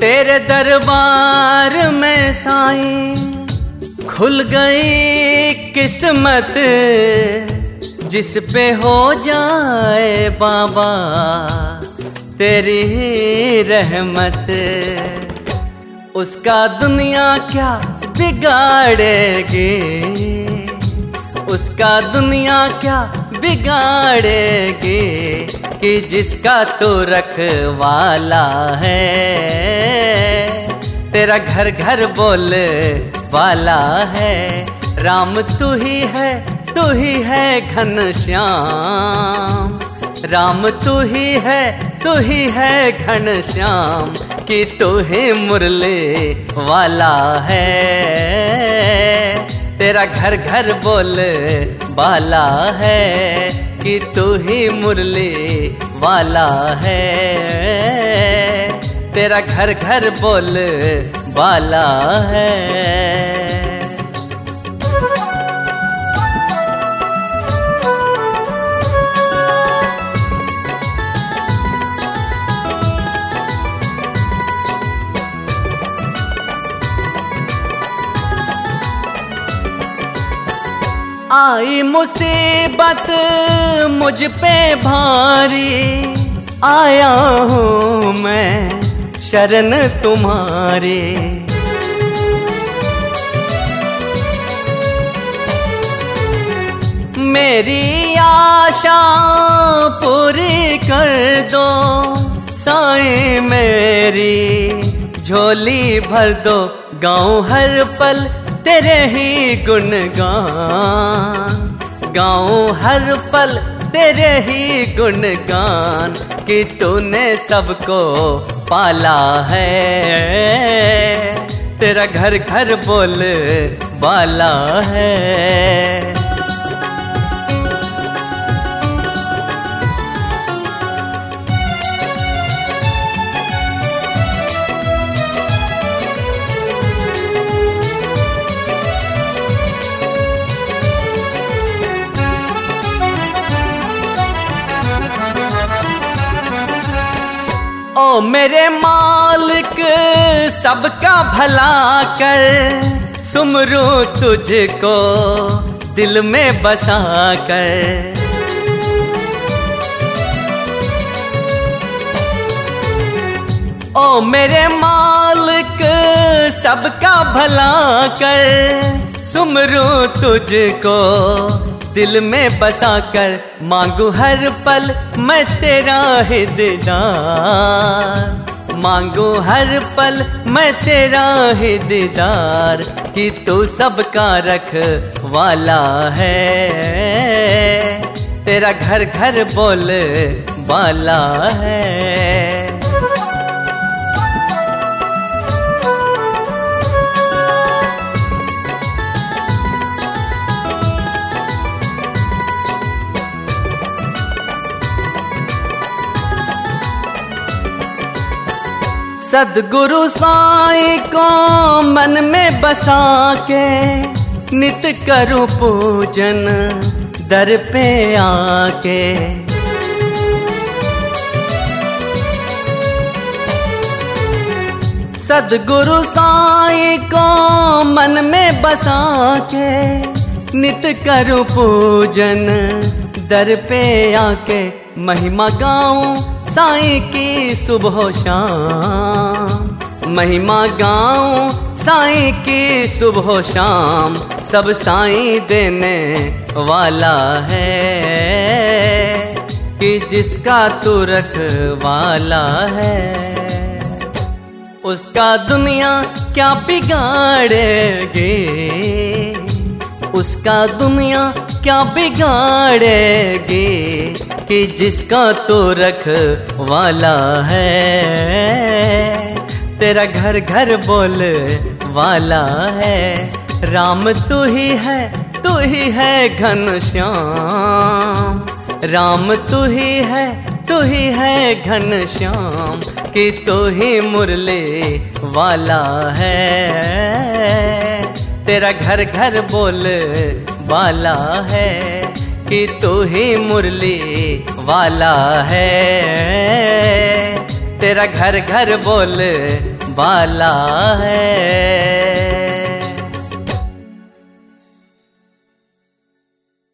तेरे दरबार में साईं खुल गई किस्मत, जिस पे हो जाए बाबा तेरी रहमत, उसका दुनिया क्या बिगाड़ेगी, उसका दुनिया क्या बिगाड़ेगी, कि जिसका तू रखवाला है, तेरा घर घर बोले वाला है। राम तू ही है घनश्याम, राम तू ही है घनश्याम, कि तू ही मुरली वाला है, तेरा घर घर बोले वाला है, कि तू ही मुरली वाला है, तेरा घर घर बोले वाला है। आई मुसीबत मुझ पे भारी, आया हूँ मैं शरण तुम्हारी, मेरी आशा पूरी कर दो साईं मेरी, झोली भर दो गाऊं हर पल तेरे ही गुणगान, गाऊं हर पल तेरे ही गुणगान, कि तूने सबको पाला है, तेरा घर घर बोले वाला है। ओ मेरे मालिक सबका भला कर, सुमरू तुझको दिल में बसा कर, ओ मेरे मालिक सबका भला कर, सुमरू तुझको दिल में बसा कर, मांगू हर पल मैं तेरा ही दीदार, मांगू हर पल मैं तेरा ही दीदार, कि तू सबका रखवाला है, तेरा घर घर बोले वाला है। सद्गुरु साईं को मन में बसा के, नित करूं पूजन दर पे आके, सद्गुरु साईं को मन में बसा के, नित करूं पूजन दर पे आके, महिमा गाऊं साईं की सुबह शाम, महिमा गाऊं साईं की सुबह शाम, सब साईं देने वाला है, कि जिसका तू रखवाला है, उसका दुनिया क्या बिगाड़ेगी, उसका दुनिया क्या बिगाड़ेगी, कि जिसका तो रखवाला है, तेरा घर घर बोले वाला है। राम तू ही है घनश्याम, राम तू ही है घनश्याम, कि तू ही मुरली वाला है, तेरा घर घर बोले वाला है, कि तू ही मुरली वाला है, तेरा घर घर बोले वाला है।